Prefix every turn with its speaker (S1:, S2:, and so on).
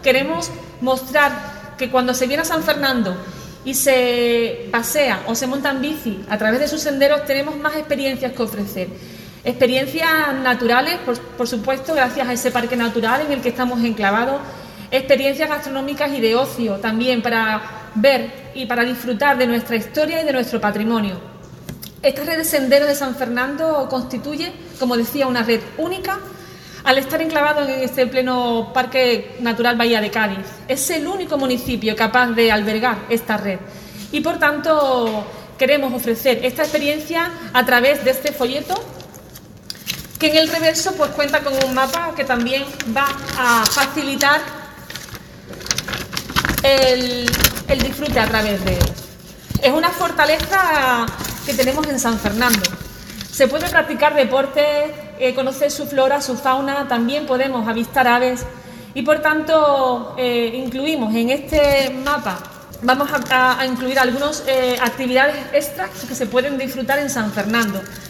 S1: queremos mostrar que cuando se viene a San Fernando y se pasea o se monta en bici a través de sus senderos, tenemos más experiencias que ofrecer. Experiencias naturales, por supuesto, gracias a ese parque natural en el que estamos enclavados. Experiencias gastronómicas y de ocio también, para ver y para disfrutar de nuestra historia y de nuestro patrimonio. Esta red de senderos de San Fernando constituye, como decía, una red única al estar enclavado en este pleno Parque Natural Bahía de Cádiz. Es el único municipio capaz de albergar esta red y, por tanto, queremos ofrecer esta experiencia a través de este folleto, que en el reverso pues cuenta con un mapa que también va a facilitar el disfrute a través de él. Es una fortaleza que tenemos en San Fernando. Se puede practicar deporte, conocer su flora, su fauna, también podemos avistar aves y, por tanto, incluimos en este mapa, vamos a incluir algunas actividades extras que se pueden disfrutar en San Fernando.